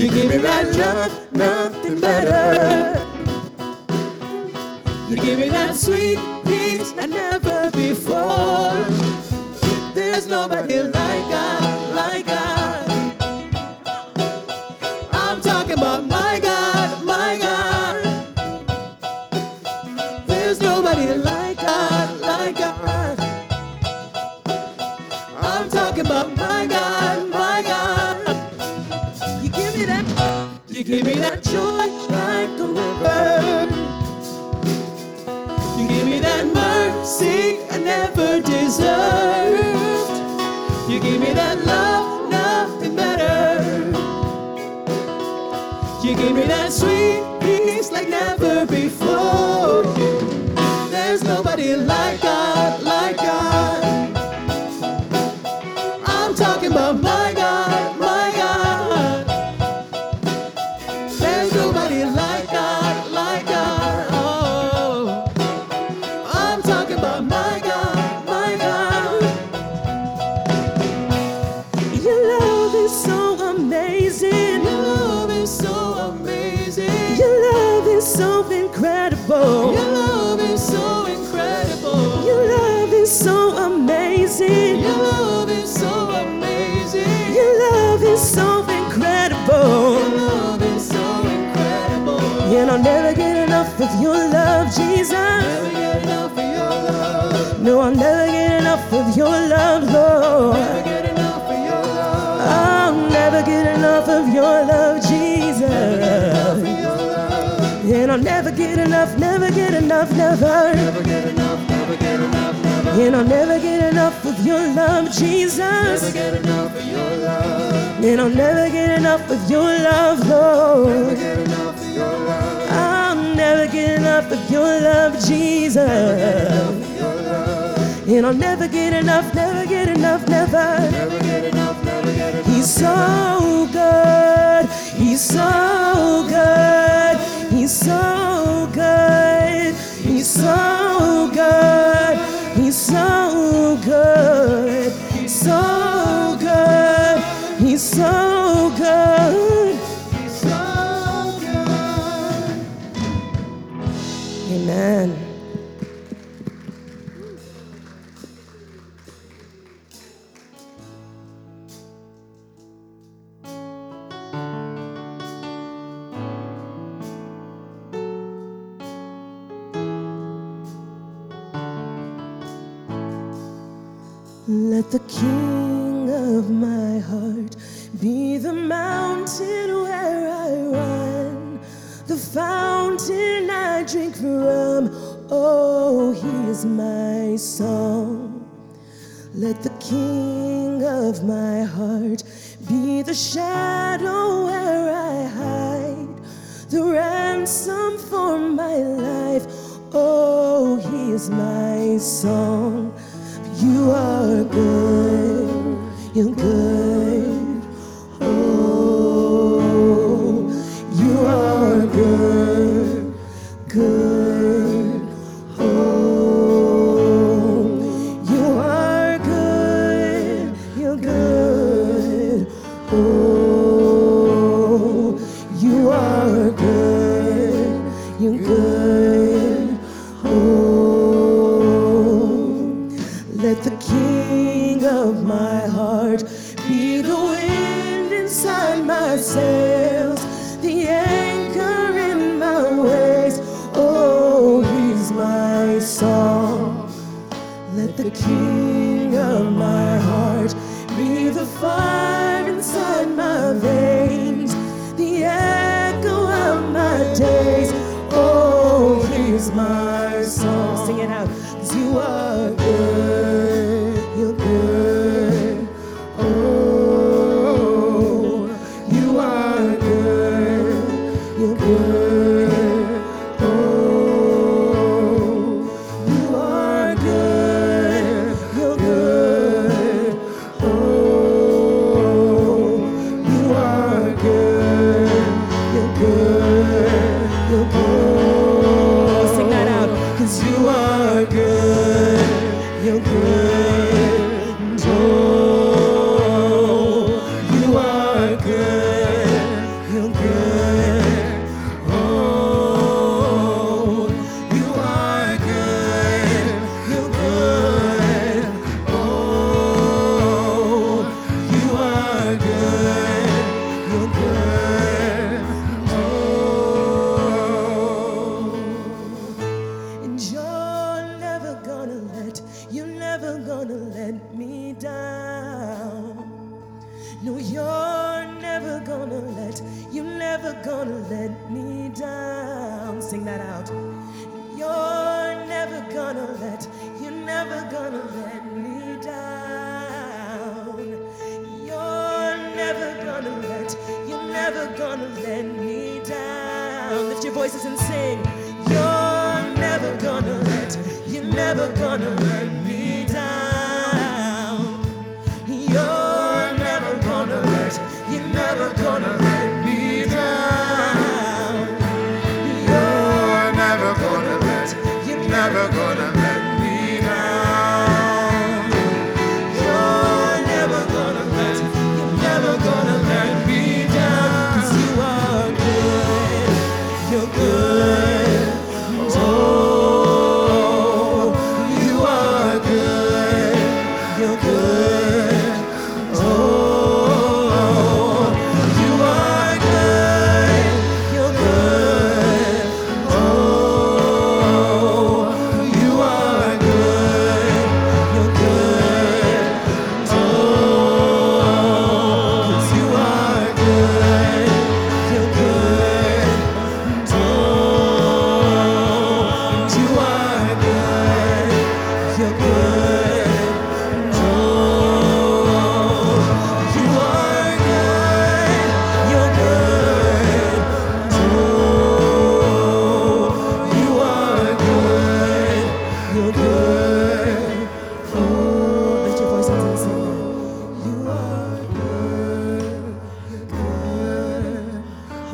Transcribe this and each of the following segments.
You give me that love, nothing better. You give me that sweet peace like never before. There's nobody like God, like God. I'm talking about my God, my God. There's nobody like God, like God. I'm talking about my God, my God. You give me that joy like a river. You give me that mercy I never deserved. You give me that love, nothing better. You give me that sweet peace like never before. There's nobody like God, like God. I'm talking about my God, my God. There's nobody like God, like God. Oh, I'm talking about my God, my God. Your love is so amazing. Your love is so amazing. Your love is so incredible. Your love is so incredible. Your love is so amazing. Your love is so amazing. Your love is so incredible. Your love is so incredible. And I'll never get enough of your love, Jesus. Never get enough of your love. No, I'll never get enough of your love, Lord. Never get enough of your love. I'll never get enough of your love, Jesus. Never get enough of your love. And I'll never get enough, never get enough, never. Never get enough, never get enough, never. And I'll never get enough of your love, Jesus. Never get enough of your love. And I'll never get enough of your love, Lord. Never get enough of your love. I'll never get enough of your love, Jesus. And I'll never get enough, never get enough, never. Never get enough, never get enough. He's so good. He's so good. He's so good. He's so good. He's so good. He's so good. He's so good. He's so good. Amen. Let the King of my heart be the mountain where I run, the fountain I drink from. Oh, he is my song. Let the King of my heart be the shadow where I hide, the ransom for my life. Oh, he is my song. You are good, you're good. Oh, you are good, good. Oh, you are good, you're good. Oh, you are good, you're good. Oh, let the King of my heart be the wind inside my sails, the anchor in my waves. Oh, he's my song. Let the King of my heart be the fire inside my veins, the echo of my days. Oh, he's my song. Sing it out. 'Cause you are good, you're good. Oh, you are good, you're good. Oh, you are good, you're good. Oh, you are good, you're good, you're good. Sing that out. 'Cause you are good. never gonna let, you're never gonna let me down. Sing that out. You're never gonna let, you're never gonna let me down. You're never gonna let, you're never gonna let me down. Lift your voices and sing. You're never gonna let, you're never gonna let me down. You're never gonna let, you're never gonna let me down. You're never gonna let, you're never gonna let me down. You're never gonna let, you're never gonna let me down. 'Cause you are good, you're good. Oh, you are good, you're good. Oh, you are good, you're good. Oh, you are good, you're good. Oh, 'cause you are good, you're good. Oh, you are good, you're good. Oh, you are good, you're good. Oh, you are good, you're good. Oh, lift your voice and sing that. You are good, you're good. Oh,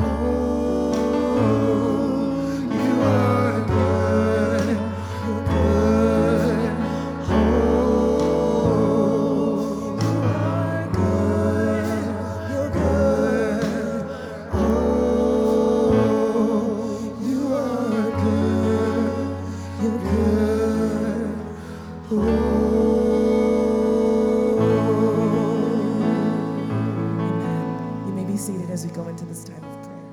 you are good, you're good. Oh, you are good, you're good. Oh, you are good, you're good. Amen. You may be seated as we go into this time of prayer.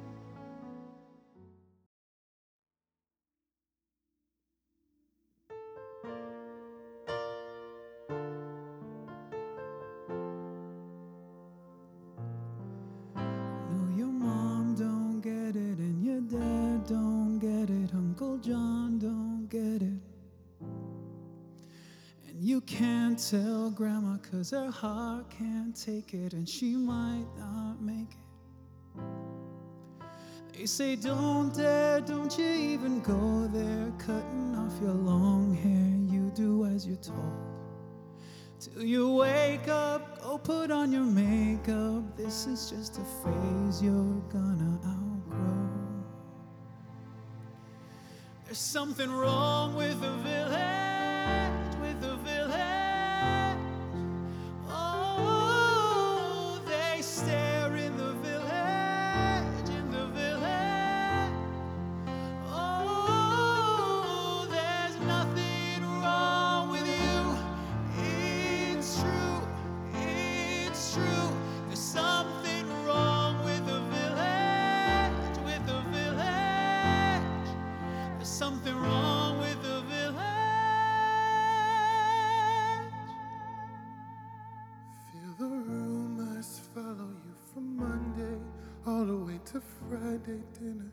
No, your mom don't get it, and your dad don't get it. Uncle John don't get it. And you can't tell grandma 'cause her heart can't take it, and she might not make it. They say don't dare, don't you even go there. Cutting off your long hair, you do as you're told. Till you wake up, go put on your makeup. This is just a phase you're gonna outgrow. There's something wrong with the village, with the village. Oh, they stare in the village, in the village. Oh, there's nothing wrong with you. It's true, it's true. There's something wrong with the village, with the village. There's something wrong with the village. Feel the rumors follow you from Monday all the way to Friday dinner.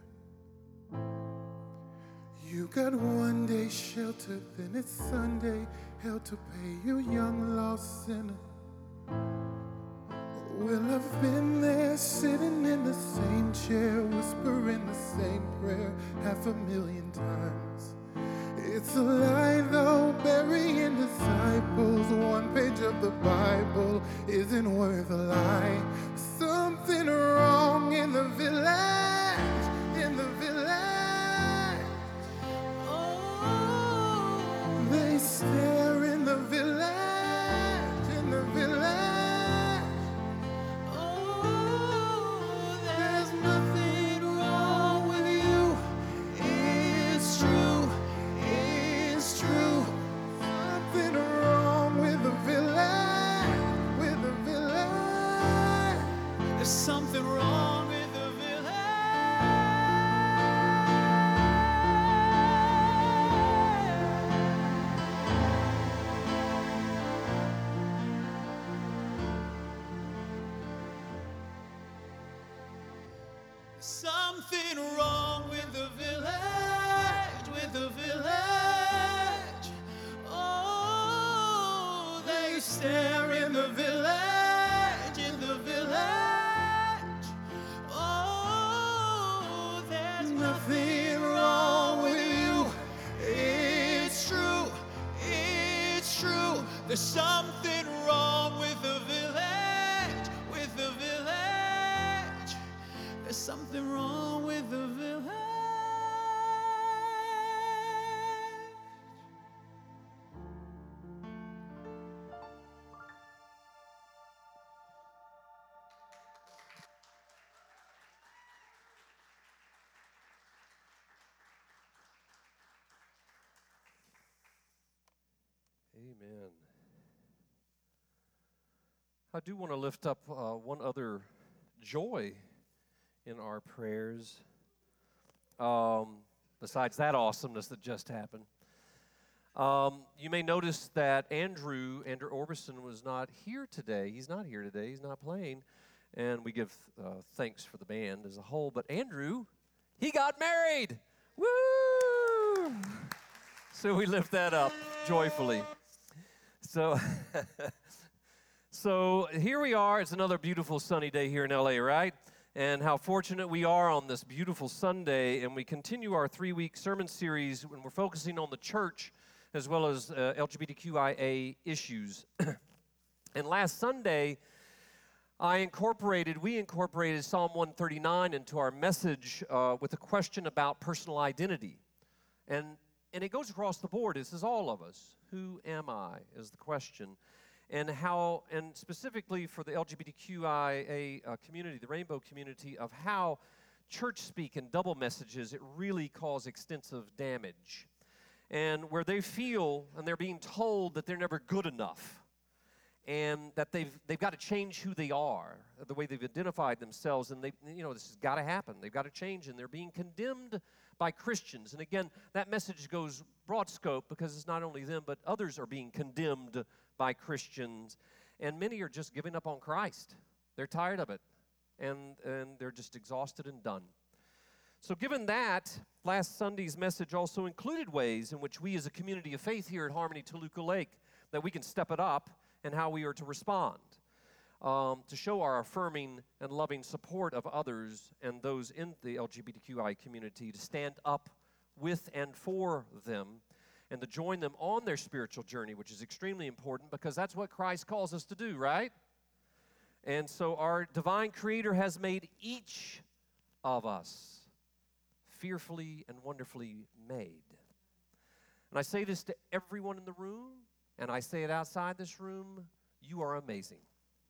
You got one day shelter, then it's Sunday, hell to pay, you young lost sinner. Well, I've been there sitting in the same chair, whispering the same prayer 500,000 times. It's a lie though, burying disciples. One page of the Bible isn't worth a lie. Something wrong in the village, in the village. Oh, They stare in the village, in the village. oh, there's nothing wrong with you. It's true, it's true. Something wrong with the village, with the village. There's something wrong with the village. Something wrong with the village, with the village. Oh, they stare in the village, in the village. Oh, there's nothing wrong with you. It's true, it's true. There's something wrong with the village, with the village. There's something wrong with the village. Amen. I do want to lift up one other joy in our prayers, besides that awesomeness that just happened. You may notice that Andrew Orbison was not here today. He's not here today. He's not playing. And we give thanks for the band as a whole. But Andrew, he got married. Woo! So we lift that up joyfully. So here we are. It's another beautiful sunny day here in LA, right? And how fortunate we are on this beautiful Sunday. And we continue our 3-week sermon series when we're focusing on the church as well as LGBTQIA issues. And last Sunday, we incorporated Psalm 139 into our message with a question about personal identity. And it goes across the board. This is all of us. Who am I is the question. And specifically for the LGBTQIA community, the rainbow community, of how church speak and double messages, it really cause extensive damage. And where they feel and they're being told that they're never good enough, and that they've got to change who they are, the way they've identified themselves, and this has got to happen. They've got to change, and they're being condemned by Christians. And again, that message goes broad scope because it's not only them, but others are being condemned by Christians, and many are just giving up on Christ. They're tired of it, and they're just exhausted and done. So given that, last Sunday's message also included ways in which we as a community of faith here at Harmony Toluca Lake, that we can step it up and how we are to respond, to show our affirming and loving support of others and those in the LGBTQI community, to stand up with and for them, and to join them on their spiritual journey, which is extremely important because that's what Christ calls us to do, right? And so our divine Creator has made each of us fearfully and wonderfully made. And I say this to everyone in the room, and I say it outside this room: you are amazing.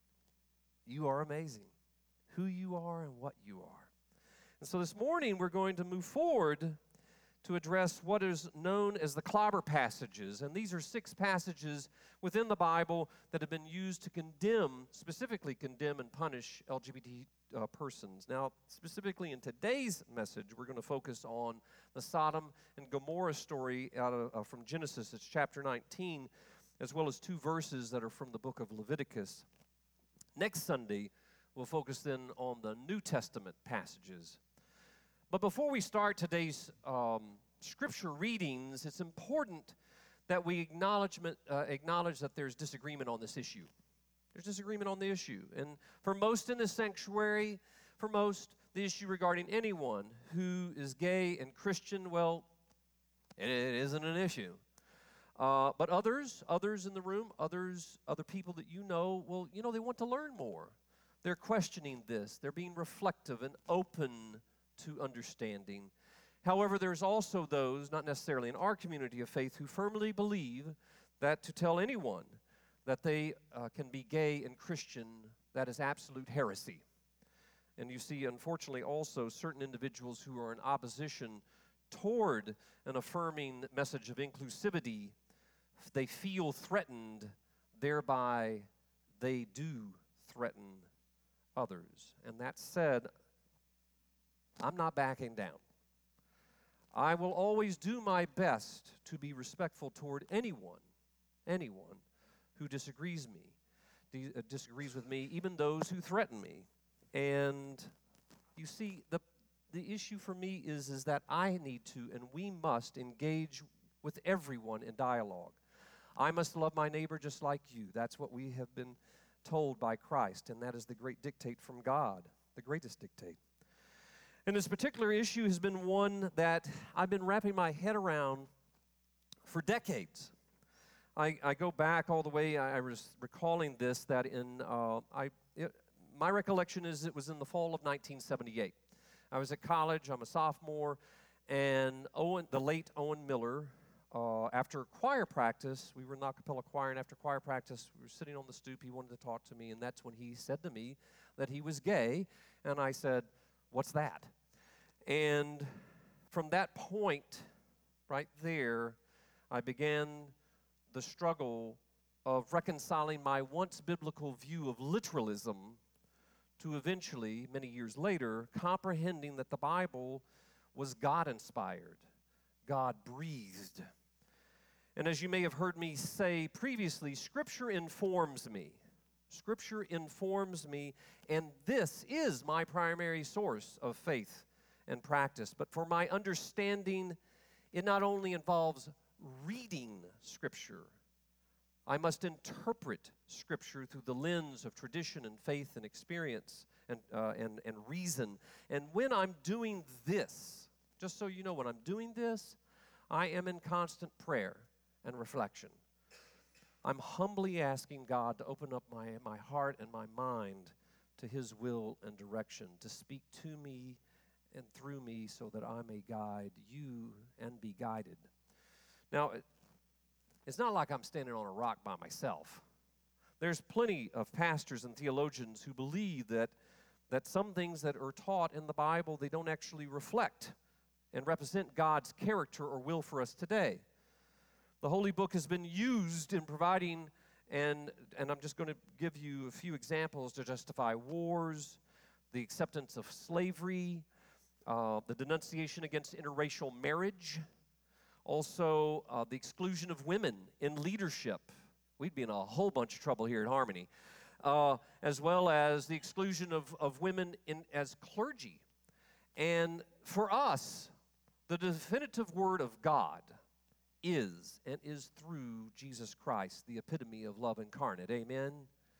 You are amazing. Who you are and what you are. And so this morning we're going to move forward to address what is known as the clobber passages. And these are 6 passages within the Bible that have been used to specifically condemn and punish LGBT persons. Now, specifically in today's message, we're going to focus on the Sodom and Gomorrah story from Genesis. It's chapter 19, as well as 2 verses that are from the book of Leviticus. Next Sunday, we'll focus then on the New Testament passages. But before we start today's scripture readings, it's important that we acknowledge that there's disagreement on this issue. There's disagreement on the issue. And for most in this sanctuary, the issue regarding anyone who is gay and Christian, well, it isn't an issue. But others in the room, other people that well, they want to learn more. They're questioning this. They're being reflective and open to understanding. However, there's also those, not necessarily in our community of faith, who firmly believe that to tell anyone that they can be gay and Christian, that is absolute heresy. And you see, unfortunately, also certain individuals who are in opposition toward an affirming message of inclusivity, they feel threatened, thereby they do threaten others. And that said, I'm not backing down. I will always do my best to be respectful toward anyone who disagrees with me, even those who threaten me. And you see, the issue for me is that I need to and we must engage with everyone in dialogue. I must love my neighbor just like you. That's what we have been told by Christ, and that is the great dictate from God, the greatest dictate. And this particular issue has been one that I've been wrapping my head around for decades. I go back all the way, I was recalling this, that my recollection is it was in the fall of 1978. I was at college, I'm a sophomore, and the late Owen Miller, after choir practice, we were in the a cappella choir, and after choir practice, we were sitting on the stoop, he wanted to talk to me, and that's when he said to me that he was gay, and I said, "What's that?" And from that point, right there, I began the struggle of reconciling my once biblical view of literalism to eventually, many years later, comprehending that the Bible was God-inspired, God-breathed. And as you may have heard me say previously, Scripture informs me. Scripture informs me, and this is my primary source of faith and practice. But for my understanding, it not only involves reading Scripture, I must interpret Scripture through the lens of tradition and faith and experience and reason. And when I'm doing this, just so you know, when I'm doing this, I am in constant prayer and reflection. I'm humbly asking God to open up my heart and my mind to His will and direction, to speak to me and through me so that I may guide you and be guided. Now, it's not like I'm standing on a rock by myself. There's plenty of pastors and theologians who believe that some things that are taught in the Bible, they don't actually reflect and represent God's character or will for us today. The Holy Book has been used in providing, and I'm just going to give you a few examples to justify wars, the acceptance of slavery, the denunciation against interracial marriage, also the exclusion of women in leadership. We'd be in a whole bunch of trouble here at Harmony. As well as the exclusion of women as clergy. And for us, the definitive word of God is and is through Jesus Christ, the epitome of love incarnate. Amen?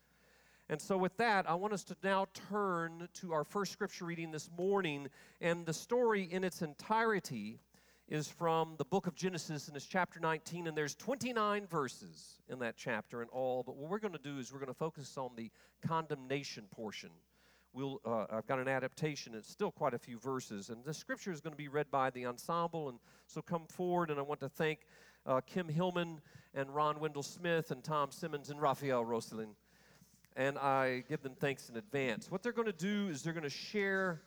And so with that, I want us to now turn to our first scripture reading this morning, and the story in its entirety is from the book of Genesis, and it's chapter 19, and there's 29 verses in that chapter in all, but what we're going to do is we're going to focus on the condemnation portion. I've got an adaptation, it's still quite a few verses, and the scripture is going to be read by the ensemble, and so come forward, and I want to thank Kim Hillman and Ron Wendell Smith and Tom Simmons and Raphael Roselin, and I give them thanks in advance. What they're going to do is they're going to share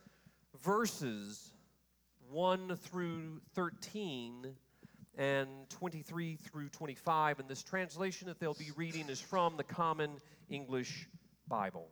verses 1 through 13 and 23 through 25, and this translation that they'll be reading is from the Common English Bible.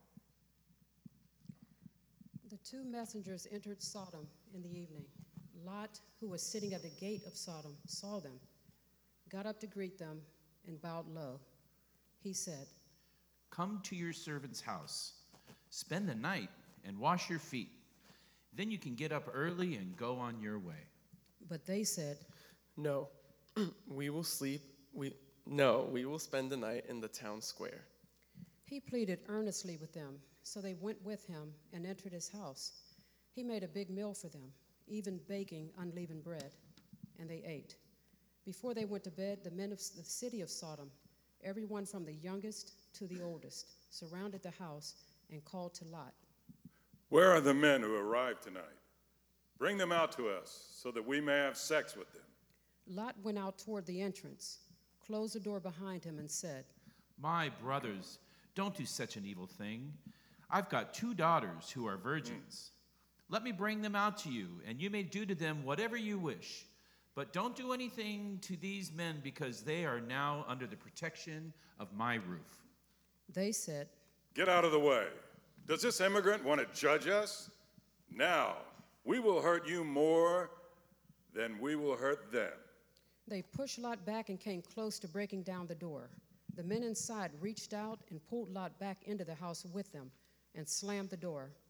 The two messengers entered Sodom in the evening. Lot, who was sitting at the gate of Sodom, saw them, got up to greet them, and bowed low. He said, "Come to your servant's house, spend the night, and wash your feet. Then you can get up early and go on your way." But they said, "No, we will sleep. We will spend the night in the town square." He pleaded earnestly with them, so they went with him and entered his house. He made a big meal for them, even baking unleavened bread, and they ate. Before they went to bed, the men of the city of Sodom, everyone from the youngest to the oldest, surrounded the house and called to Lot. "Where are the men who arrived tonight? Bring them out to us so that we may have sex with them." Lot went out toward the entrance, closed the door behind him, and said, "My brothers, don't do such an evil thing. I've got 2 daughters who are virgins. Let me bring them out to you, and you may do to them whatever you wish. But don't do anything to these men, because they are now under the protection of my roof." They said, "Get out of the way. Does this immigrant want to judge us? Now, we will hurt you more than we will hurt them." They pushed Lot back and came close to breaking down the door. The men inside reached out and pulled Lot back into the house with them and slammed the door.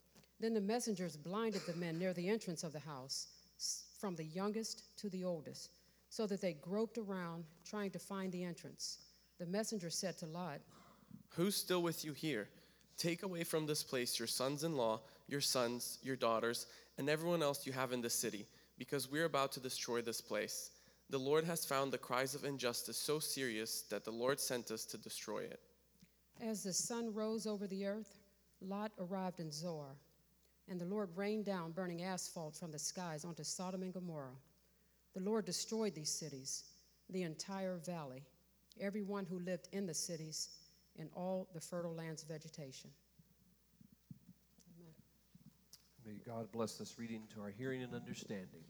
Then the messengers blinded the men near the entrance of the house, from the youngest to the oldest, so that they groped around trying to find the entrance. The messenger said to Lot, Who's still with you here? Take away from this place your sons-in-law, your sons, your daughters, and everyone else you have in the city, because we're about to destroy this place. The Lord has found the cries of injustice so serious that the Lord sent us to destroy it. As the sun rose over the earth, Lot arrived in Zoar, and the Lord rained down burning asphalt from the skies onto Sodom and Gomorrah. The Lord destroyed these cities, the entire valley, everyone who lived in the cities, and all the fertile land's vegetation. Amen. May God bless this reading to our hearing and understanding.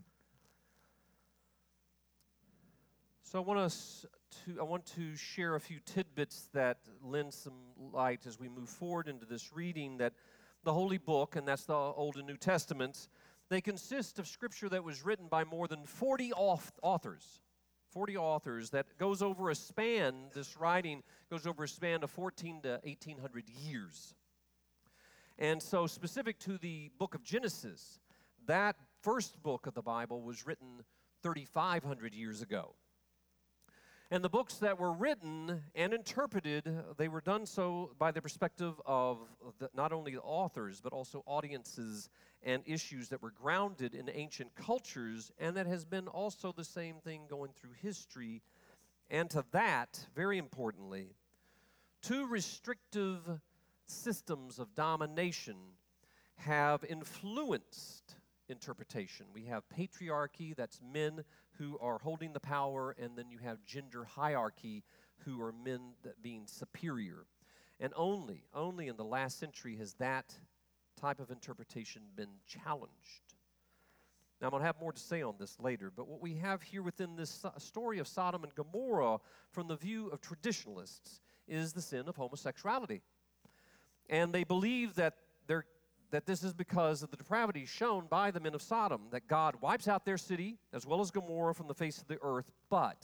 So I want to share a few tidbits that lend some light as we move forward into this reading, that the Holy Book, and that's the Old and New Testaments, they consist of scripture that was written by more than 40 authors. 40 authors that goes over a span, this writing goes over a span of 14 to 1800 years. And so specific to the book of Genesis, that first book of the Bible was written 3,500 years ago. And the books that were written and interpreted, they were done so by the perspective of not only the authors, but also audiences and issues that were grounded in ancient cultures, and that has been also the same thing going through history. And to that, very importantly, two restrictive systems of domination have influenced interpretation. We have patriarchy, that's men who are holding the power, and then you have gender hierarchy, who are men that being superior. And only in the last century has that type of interpretation been challenged. Now, I'm going to have more to say on this later, but what we have here within this story of Sodom and Gomorrah from the view of traditionalists is the sin of homosexuality. And they believe that this is because of the depravity shown by the men of Sodom, that God wipes out their city as well as Gomorrah from the face of the earth. But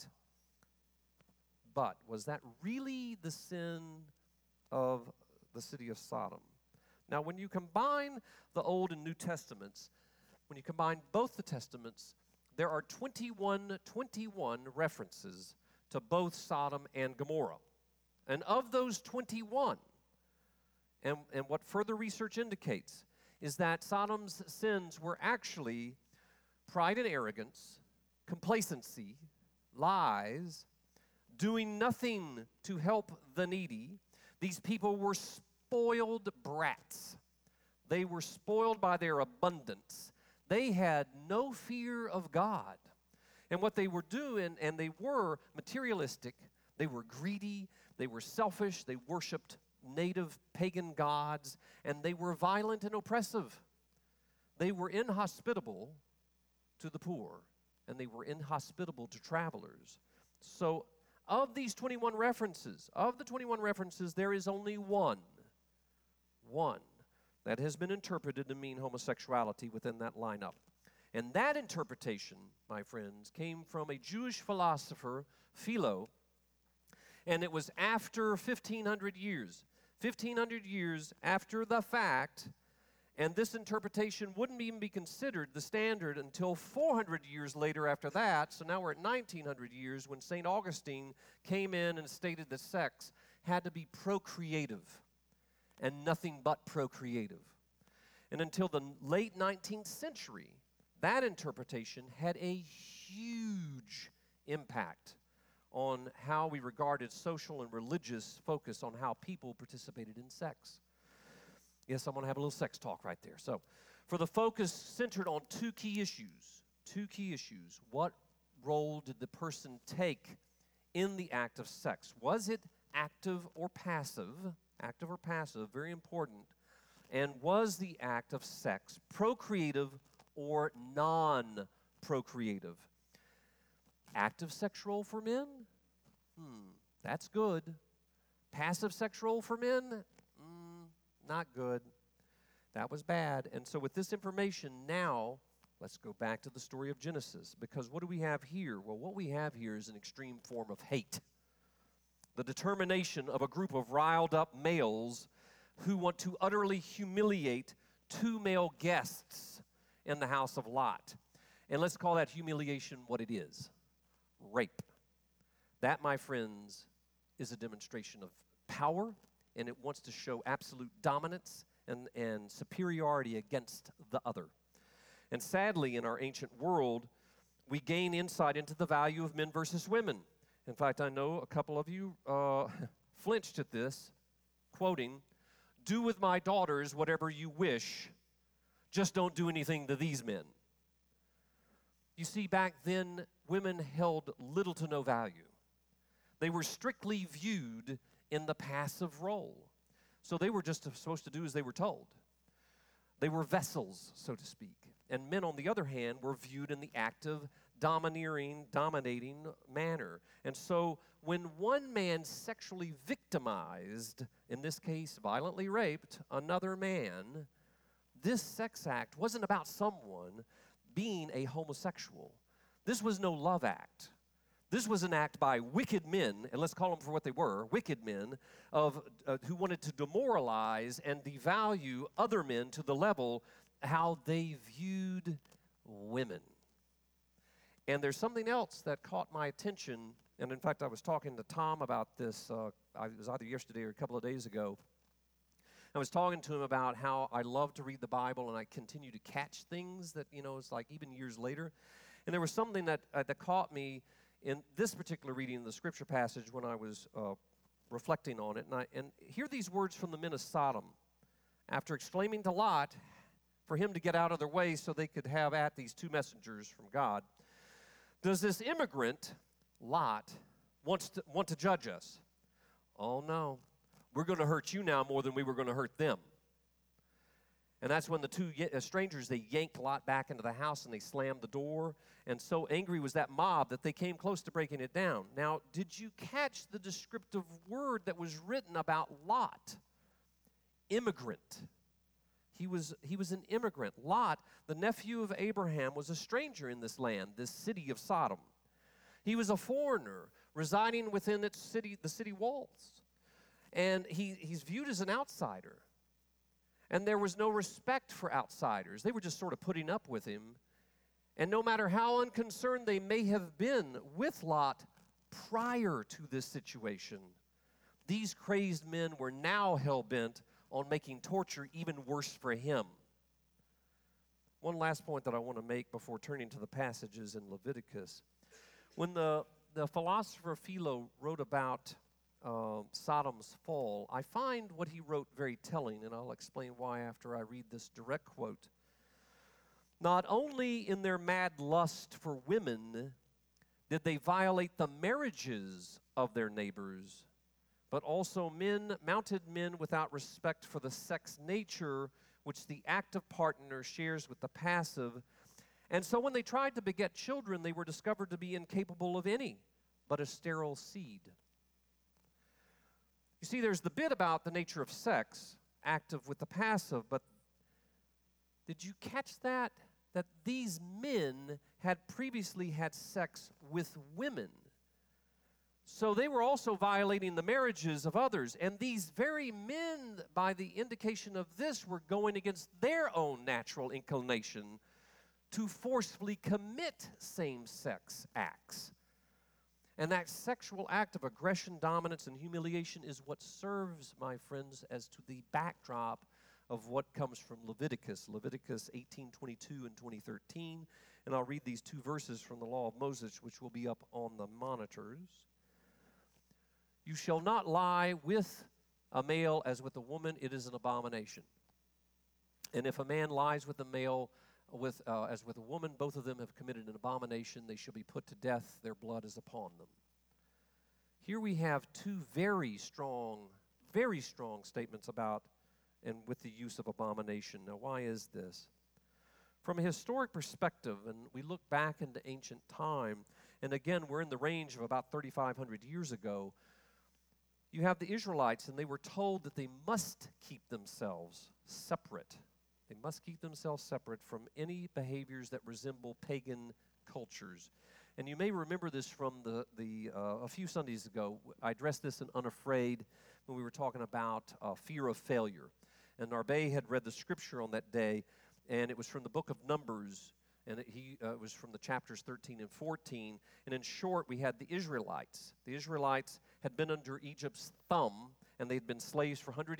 was that really the sin of the city of Sodom? Now, when you combine the Old and New Testaments, when you combine both the Testaments, there are 21 references to both Sodom and Gomorrah. And of those 21, and what further research indicates, is that Sodom's sins were actually pride and arrogance, complacency, lies, doing nothing to help the needy. These people were spoiled brats. They were spoiled by their abundance. They had no fear of God. And what they were doing, and they were materialistic, they were greedy, they were selfish, they worshiped native pagan gods, and they were violent and oppressive. They were inhospitable to the poor, and they were inhospitable to travelers. So of these 21 references, there is only one that has been interpreted to mean homosexuality within that lineup. And that interpretation, my friends, came from a Jewish philosopher, Philo, and it was after 1,500 years. 1,500 years after the fact, and this interpretation wouldn't even be considered the standard until 400 years later after that. So now we're at 1,900 years when St. Augustine came in and stated that sex had to be procreative and nothing but procreative. And until the late 19th century, that interpretation had a huge impact on how we regarded social and religious focus on how people participated in sex. Yes, I'm going to have a little sex talk right there. So, for the focus centered on two key issues. What role did the person take in the act of sex? Was it active or passive? Active or passive, very important. And was the act of sex procreative or non-procreative? Active sex role for men? That's good. Passive sex role for men? Not good. That was bad. And so with this information now, let's go back to the story of Genesis. Because what do we have here? Well, what we have here is an extreme form of hate. The determination of a group of riled up males who want to utterly humiliate 2 male guests in the house of Lot. And let's call that humiliation what it is, rape. That, my friends, is a demonstration of power, and it wants to show absolute dominance and superiority against the other. And sadly, in our ancient world, we gain insight into the value of men versus women. In fact, I know a couple of you flinched at this, quoting, "Do with my daughters whatever you wish, just don't do anything to these men." You see, back then, women held little to no value. They were strictly viewed in the passive role. So they were just supposed to do as they were told. They were vessels, so to speak. And men, on the other hand, were viewed in the active, dominating manner. And so when one man sexually victimized, in this case violently raped, another man, this sex act wasn't about someone being a homosexual. This was no love act. This was an act by wicked men, and let's call them for what they were, wicked men, who wanted to demoralize and devalue other men to the level how they viewed women. And there's something else that caught my attention, and in fact, I was talking to Tom about this, it was either yesterday or a couple of days ago. I was talking to him about how I love to read the Bible, and I continue to catch things that, it's like even years later. And there was something that caught me in this particular reading of the scripture passage when I was reflecting on it. And hear these words from the men of Sodom. After exclaiming to Lot for him to get out of their way so they could have at these 2 messengers from God, does this immigrant, Lot, want to judge us? Oh, no. We're going to hurt you now more than we were going to hurt them. And that's when the 2 strangers, they yanked Lot back into the house and they slammed the door. And so angry was that mob that they came close to breaking it down. Now, did you catch the descriptive word that was written about Lot? Immigrant. He was an immigrant. Lot, the nephew of Abraham, was a stranger in this land, this city of Sodom. He was a foreigner residing within the city walls. And he's viewed as an outsider. And there was no respect for outsiders. They were just sort of putting up with him. And no matter how unconcerned they may have been with Lot prior to this situation, these crazed men were now hell-bent on making torture even worse for him. One last point that I want to make before turning to the passages in Leviticus. When the philosopher Philo wrote about Sodom's fall, I find what he wrote very telling, and I'll explain why after I read this direct quote. Not only in their mad lust for women did they violate the marriages of their neighbors, but also mounted men without respect for the sex nature which the active partner shares with the passive. And so when they tried to beget children, they were discovered to be incapable of any but a sterile seed. You see, there's the bit about the nature of sex, active with the passive, but did you catch that? That these men had previously had sex with women. So they were also violating the marriages of others. And these very men, by the indication of this, were going against their own natural inclination to forcefully commit same-sex acts. And that sexual act of aggression, dominance, and humiliation is what serves, my friends, as to the backdrop of what comes from Leviticus 18:22 and 20:13. And I'll read these 2 verses from the law of Moses, which will be up on the monitors. You shall not lie with a male as with a woman, it is an abomination. And if a man lies with a male as with a woman, both of them have committed an abomination. They shall be put to death. Their blood is upon them. Here we have 2 very strong statements about and with the use of abomination. Now, why is this? From a historic perspective, and we look back into ancient time, and again, we're in the range of about 3,500 years ago, you have the Israelites, and they were told that they must keep themselves separate. They must keep themselves separate from any behaviors that resemble pagan cultures. And you may remember this from a few Sundays ago. I addressed this in Unafraid when we were talking about fear of failure. And Narbe had read the scripture on that day, and it was from the book of Numbers, and it was from the chapters 13 and 14. And in short, we had the Israelites. The Israelites had been under Egypt's thumb, and they'd been slaves for hundreds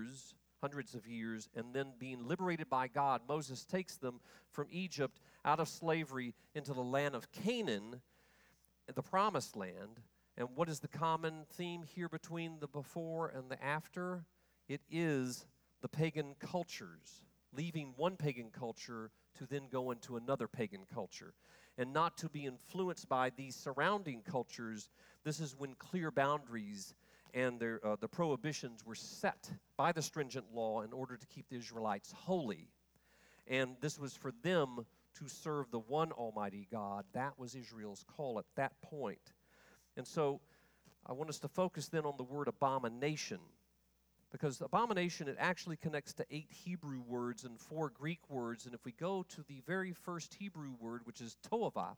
of years, and then being liberated by God, Moses takes them from Egypt out of slavery into the land of Canaan, the promised land. And what is the common theme here between the before and the after? It is the pagan cultures, leaving one pagan culture to then go into another pagan culture, and not to be influenced by these surrounding cultures. This is when clear boundaries and the prohibitions were set by the stringent law in order to keep the Israelites holy. And this was for them to serve the one Almighty God. That was Israel's call at that point. And so I want us to focus then on the word abomination, because abomination, it actually connects to 8 Hebrew words and 4 Greek words. And if we go to the very first Hebrew word, which is to'ava,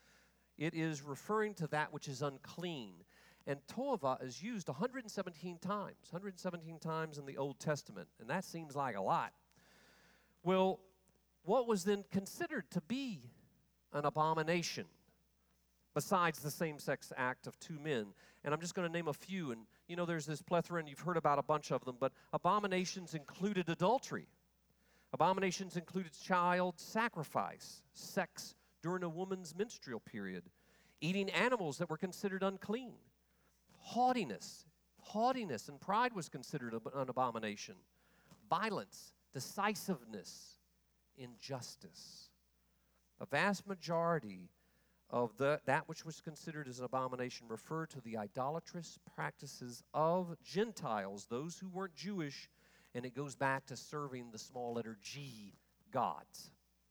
it is referring to that which is unclean. And to'ava is used 117 times in the Old Testament, and that seems like a lot. Well, what was then considered to be an abomination besides the same-sex act of 2 men? And I'm just going to name a few, and you know there's this plethora, and you've heard about a bunch of them, but abominations included adultery. Abominations included child sacrifice, sex during a woman's menstrual period, eating animals that were considered unclean. Haughtiness and pride was considered an abomination. Violence, decisiveness, injustice. A vast majority of that which was considered as an abomination referred to the idolatrous practices of Gentiles, those who weren't Jewish, and it goes back to serving the small letter G gods.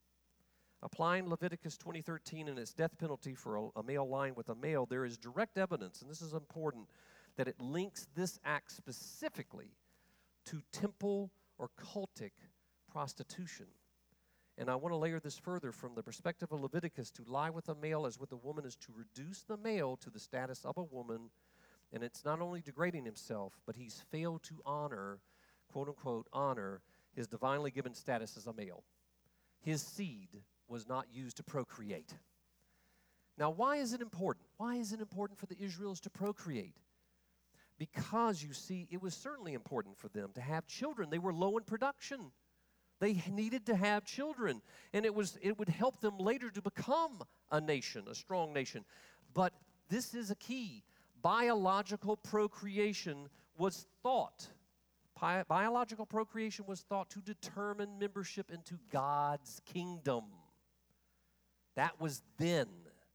Applying Leviticus 20:13 and its death penalty for a male lying with a male, there is direct evidence, and this is important, that it links this act specifically to temple or cultic prostitution. And I want to layer this further from the perspective of Leviticus. To lie with a male as with a woman is to reduce the male to the status of a woman, and it's not only degrading himself, but he's failed to honor, quote-unquote, honor his divinely given status as a male. His seed was not used to procreate. Now, why is it important? Why is it important for the Israelites to procreate? Because, you see, it was certainly important for them to have children. They were low in production. They needed to have children, and it would help them later to become a nation, a strong nation. But this is a key. Biological procreation was thought. Biological procreation was thought to determine membership into God's kingdom. That was then.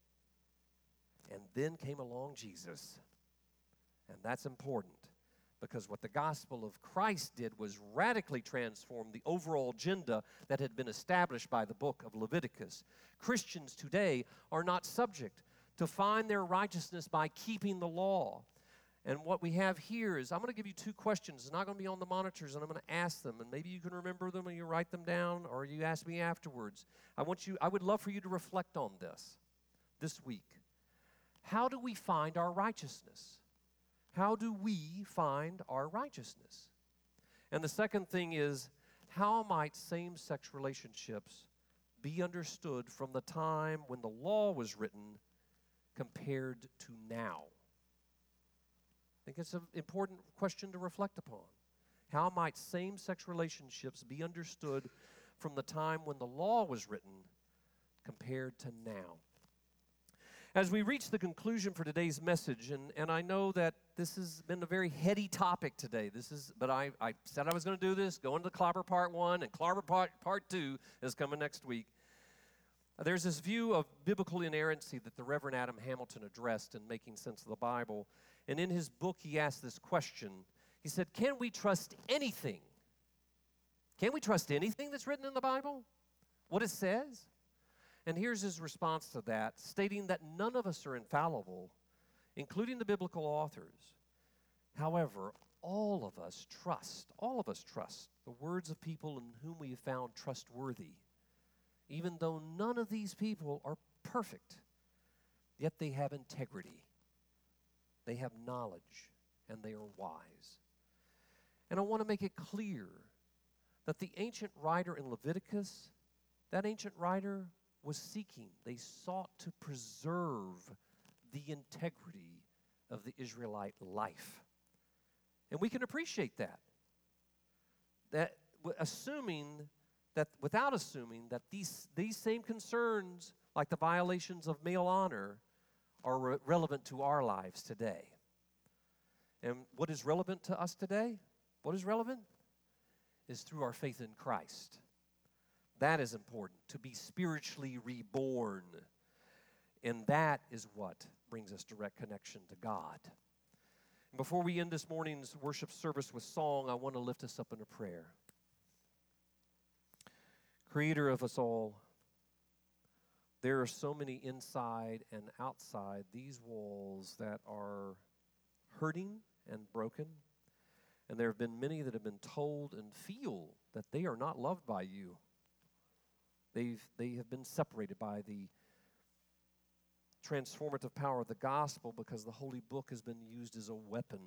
And then came along Jesus. And that's important, because what the gospel of Christ did was radically transform the overall agenda that had been established by the book of Leviticus. Christians today are not subject to find their righteousness by keeping the law. And what we have here is, I'm going to give you 2 questions. It's not going to be on the monitors, and I'm going to ask them, and maybe you can remember them, or you write them down, or you ask me afterwards. I would love for you to reflect on this week. How do we find our righteousness? How do we find our righteousness? And the second thing is, how might same-sex relationships be understood from the time when the law was written compared to now? I think it's an important question to reflect upon. How might same-sex relationships be understood from the time when the law was written compared to now? As we reach the conclusion for today's message, and I know that this has been a very heady topic today. But I said I was going to do this, go into Clobber Part 1, and Clobber Part 2 is coming next week. There's this view of biblical inerrancy that the Reverend Adam Hamilton addressed in Making Sense of the Bible. And in his book, he asked this question. He said, can we trust anything? Can we trust anything that's written in the Bible? What it says? And here's his response to that, stating that none of us are infallible, including the biblical authors. However, all of us trust the words of people in whom we have found trustworthy, even though none of these people are perfect, yet they have integrity. They have knowledge, and they are wise. And I want to make it clear that the ancient writer in Leviticus, that ancient writer was seeking. They sought to preserve the integrity of the Israelite life. And we can appreciate that. Without assuming that these same concerns, like the violations of male honor, are relevant to our lives today. And what is relevant to us today? What is relevant? Is through our faith in Christ. That is important, to be spiritually reborn. And that is what brings us direct connection to God. And before we end this morning's worship service with song, I want to lift us up in a prayer. Creator of us all, there are so many inside and outside these walls that are hurting and broken. And there have been many that have been told and feel that they are not loved by you. They have been separated by the transformative power of the gospel because the Holy Book has been used as a weapon.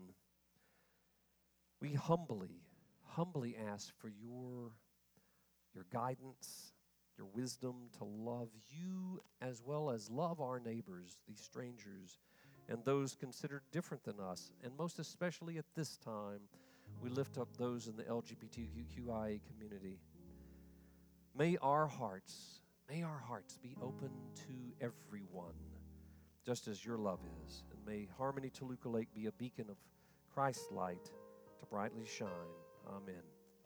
We humbly ask for your guidance, your wisdom to love you as well as love our neighbors, these strangers, and those considered different than us. And most especially at this time, we lift up those in the LGBTQIA community. May our hearts be open to everyone, just as your love is. And may Harmony Toluca Lake be a beacon of Christ's light to brightly shine. Amen.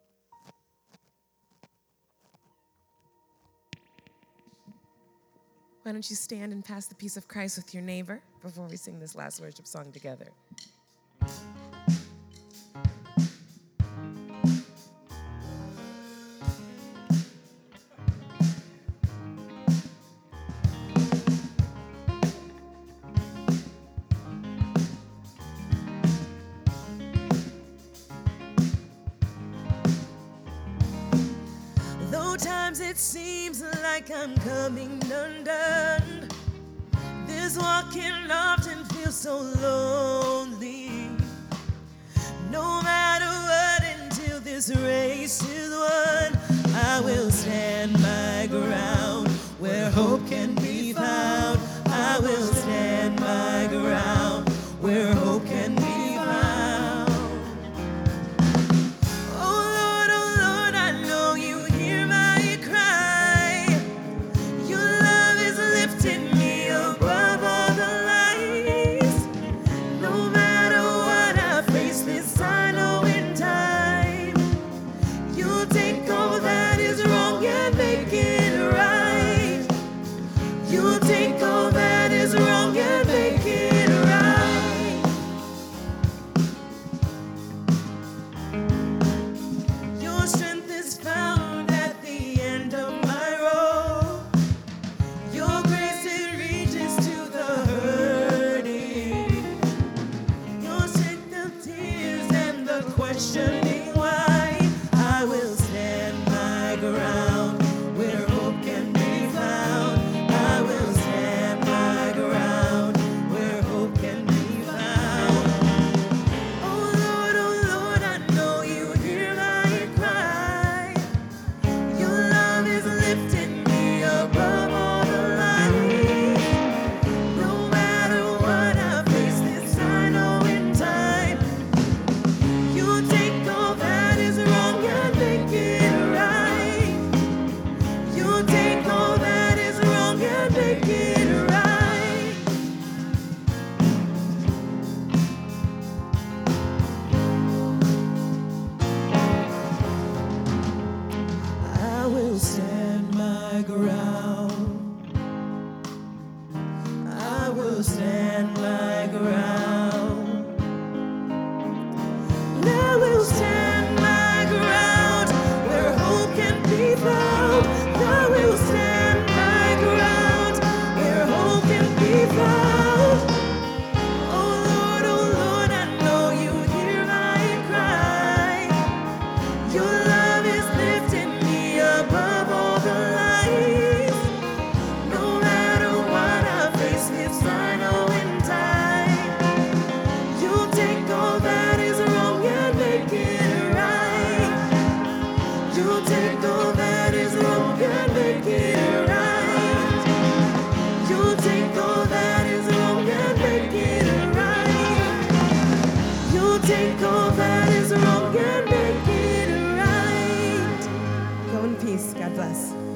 Why don't you stand and pass the peace of Christ with your neighbor before we sing this last worship song together? Though times it seems like I'm coming undone, this walking often feels so lonely. No matter what, until this race is won, I will stand my ground where hope can be found. I will stand my ground where hope can be found. Oh Lord, I know you hear my cry. Your love is lifting me above all the lies. No matter what I face this, I know in time you'll take all that is wrong and make it right. You'll take all that is wrong and make it right. Your strength is found at the end of my road. Your grace, it reaches to the hurting. Your strength of tears and the questioning why. I will stand my ground where hope can be found. I will stand my ground where hope can be found. Oh Lord, I know you hear my cry. Your love is lifting me above all the lies. No matter what I face this, I know in time you'll take all that is wrong and make it right. You'll take all that is wrong and make it right. I will stand my ground. I will stand my ground. And I will stand my ground where hope can be found. I will stand my ground where hope can be found. Oh Lord, I know you hear my cry. Your love is lifting me above all the lies. No matter what I face this, I know in time you'll take all that is wrong and make it right. You'll Go in peace. God bless.